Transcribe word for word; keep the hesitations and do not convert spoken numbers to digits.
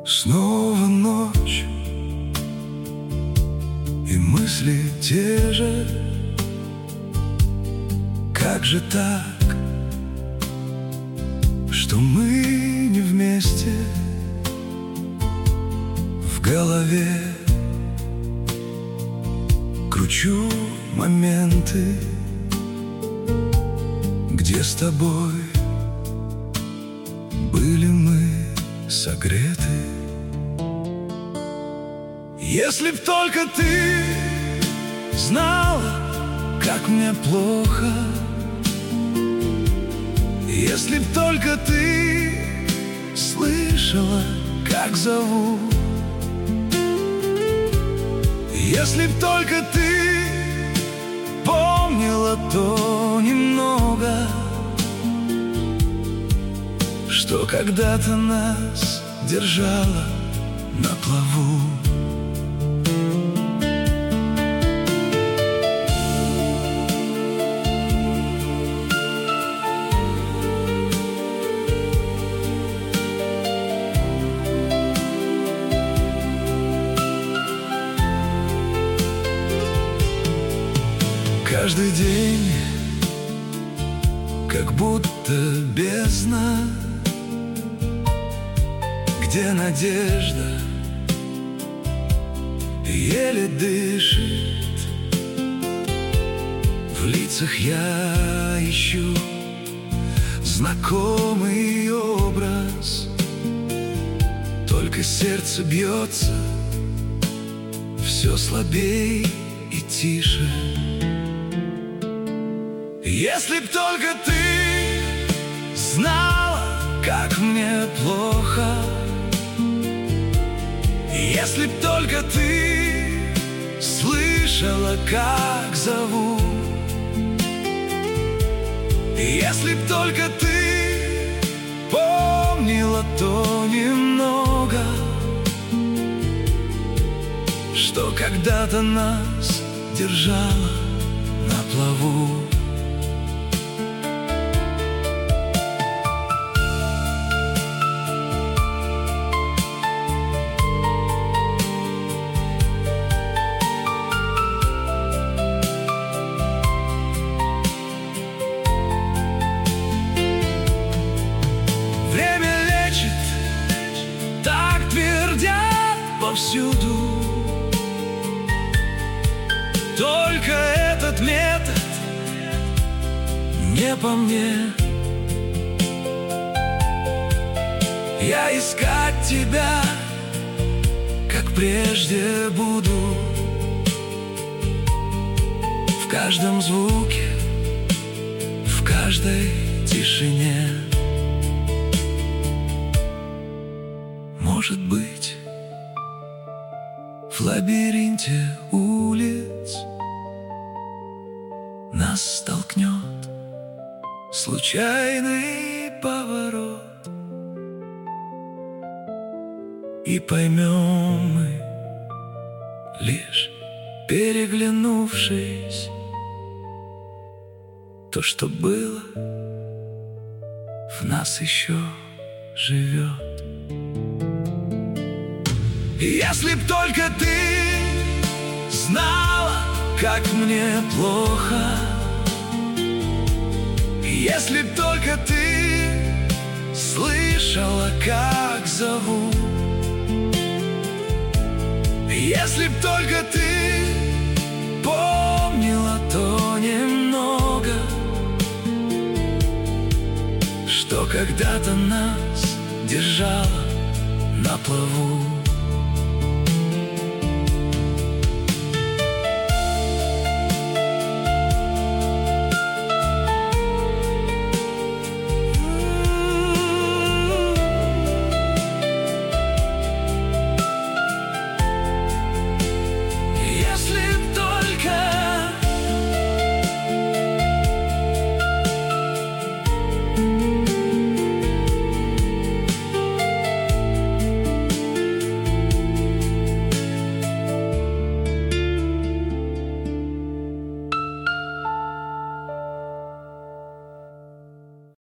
Снова ночь, и мысли те же. Как же так, что мы не вместе? В голове кручу моменты, где с тобой были мы согреты. Если б только ты знала, как мне плохо, если б только ты слышала, как зову, если б только ты помнила то немного, что когда-то нас держало на плаву. Каждый день как будто бездна, где надежда еле дышит. В лицах я ищу знакомый образ, только сердце бьется все слабей и тише. Если б только ты знала, как мне плохо, если б только ты слышала, как зову, если б только ты помнила то немного, что когда-то нас держало на плаву. Повсюду. Только этот метод не по мне. Я искать тебя, как прежде буду, в каждом звуке, в каждой тишине. Может быть, в лабиринте улиц нас столкнет случайный поворот, и поймем мы, лишь переглянувшись, то, что было, в нас еще живет. Если б только ты знала, как мне плохо, если б только ты слышала, как зову, если б только ты помнила то немного, что когда-то нас держало на плаву.